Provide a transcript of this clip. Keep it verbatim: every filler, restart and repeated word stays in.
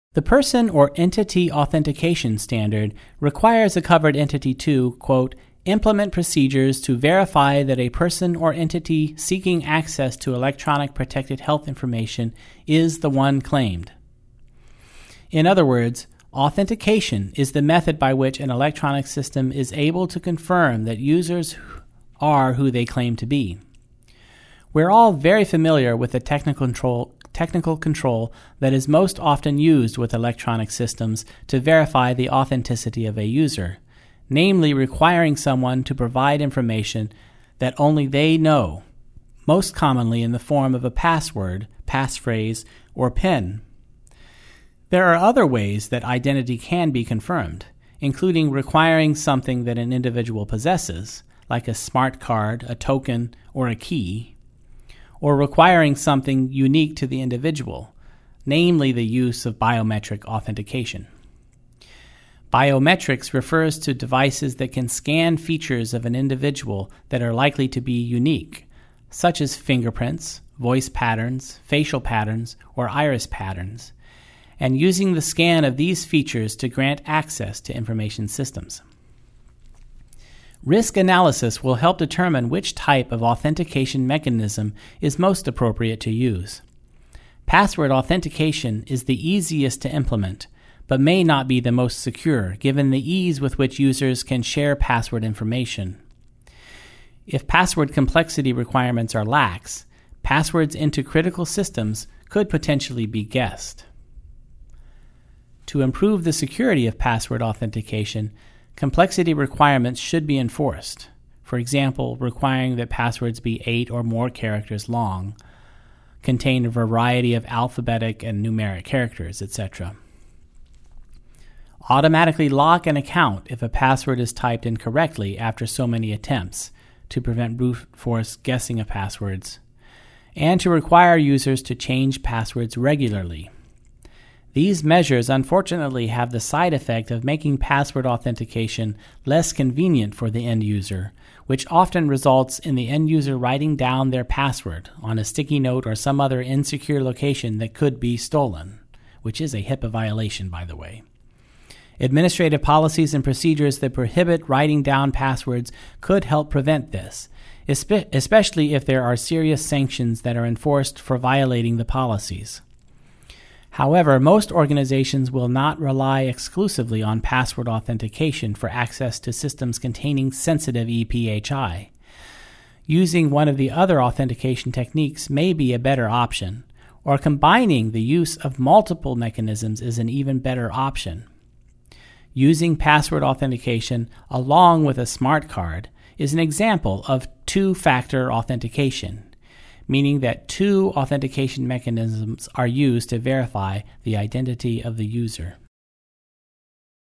The Person or Entity Authentication Standard requires a covered entity to, quote, implement procedures to verify that a person or entity seeking access to electronic protected health information is the one claimed. In other words, authentication is the method by which an electronic system is able to confirm that users are who they claim to be. We're all very familiar with the technical control technical control that is most often used with electronic systems to verify the authenticity of a user, namely requiring someone to provide information that only they know, most commonly in the form of a password, passphrase, or PIN. There are other ways that identity can be confirmed, including requiring something that an individual possesses, like a smart card, a token, or a key, or requiring something unique to the individual, namely the use of biometric authentication. Biometrics refers to devices that can scan features of an individual that are likely to be unique, such as fingerprints, voice patterns, facial patterns, or iris patterns, and using the scan of these features to grant access to information systems. Risk analysis will help determine which type of authentication mechanism is most appropriate to use. Password authentication is the easiest to implement, but may not be the most secure given the ease with which users can share password information. If password complexity requirements are lax, passwords into critical systems could potentially be guessed. To improve the security of password authentication, complexity requirements should be enforced, for example, requiring that passwords be eight or more characters long, contain a variety of alphabetic and numeric characters, et cetera. Automatically lock an account if a password is typed incorrectly after so many attempts to prevent brute force guessing of passwords, and to require users to change passwords regularly. These measures unfortunately have the side effect of making password authentication less convenient for the end user, which often results in the end user writing down their password on a sticky note or some other insecure location that could be stolen, which is a HIPAA violation, by the way. Administrative policies and procedures that prohibit writing down passwords could help prevent this, especially if there are serious sanctions that are enforced for violating the policies. However, most organizations will not rely exclusively on password authentication for access to systems containing sensitive E P H I. Using one of the other authentication techniques may be a better option, or combining the use of multiple mechanisms is an even better option. Using password authentication along with a smart card is an example of two-factor authentication, meaning that two authentication mechanisms are used to verify the identity of the user.